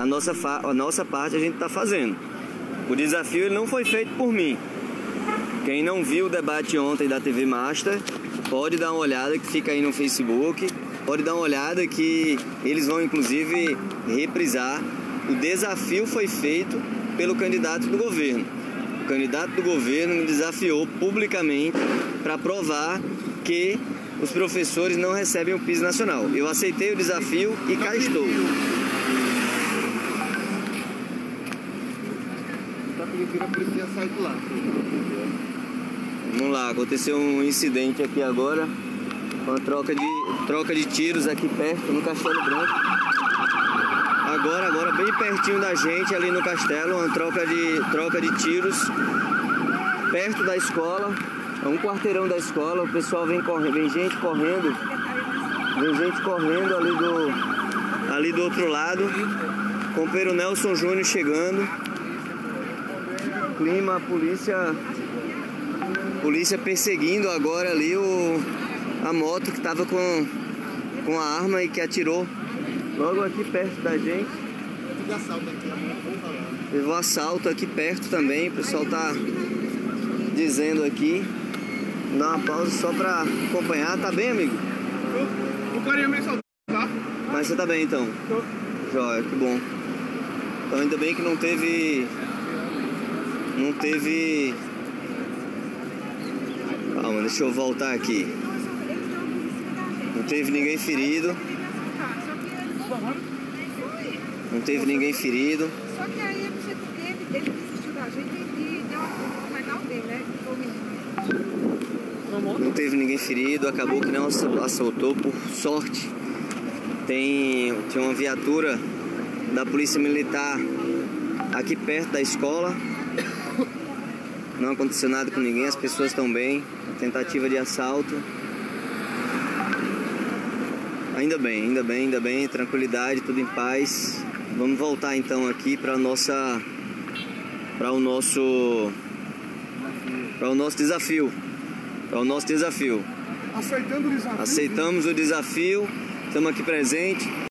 a nossa parte a gente está fazendo. O desafio ele não foi feito por mim. Quem não viu o debate ontem da TV Master, pode dar uma olhada que fica aí no Facebook. Pode dar uma olhada que eles vão inclusive reprisar. O desafio foi feito pelo candidato do governo. O candidato do governo me desafiou publicamente para provar que os professores não recebem o piso nacional. Eu aceitei o desafio e cá estou. Vamos lá, aconteceu um incidente aqui agora, uma troca de tiros aqui perto no Castelo Branco. Agora bem pertinho da gente ali no castelo, uma troca de tiros perto da escola, a um quarteirão da escola. O pessoal vem gente correndo ali do outro lado. Companheiro Nelson Júnior chegando. Clima, a polícia perseguindo agora ali a moto que estava com a arma e que atirou logo aqui perto da gente. Teve um assalto aqui perto também, o pessoal tá dizendo aqui. Dá uma pausa só pra acompanhar. Tá bem, amigo? O carinha meio saltado, tá? Mas você tá bem então? Tô. Joia, que bom. Então ainda bem que não teve... Calma, deixa eu voltar aqui. Não teve ninguém ferido. Não teve ninguém ferido. Só que aí ele desistiu da gente e deu uma legal dele, né? Não teve ninguém ferido, acabou que não assaltou, por sorte. Tinha uma viatura da Polícia Militar aqui perto da escola. Não aconteceu nada com ninguém, as pessoas estão bem. Tentativa de assalto. Ainda bem, tranquilidade, tudo em paz. Vamos voltar então aqui para o nosso desafio. Aceitando o desafio. Aceitamos o desafio, estamos aqui presentes.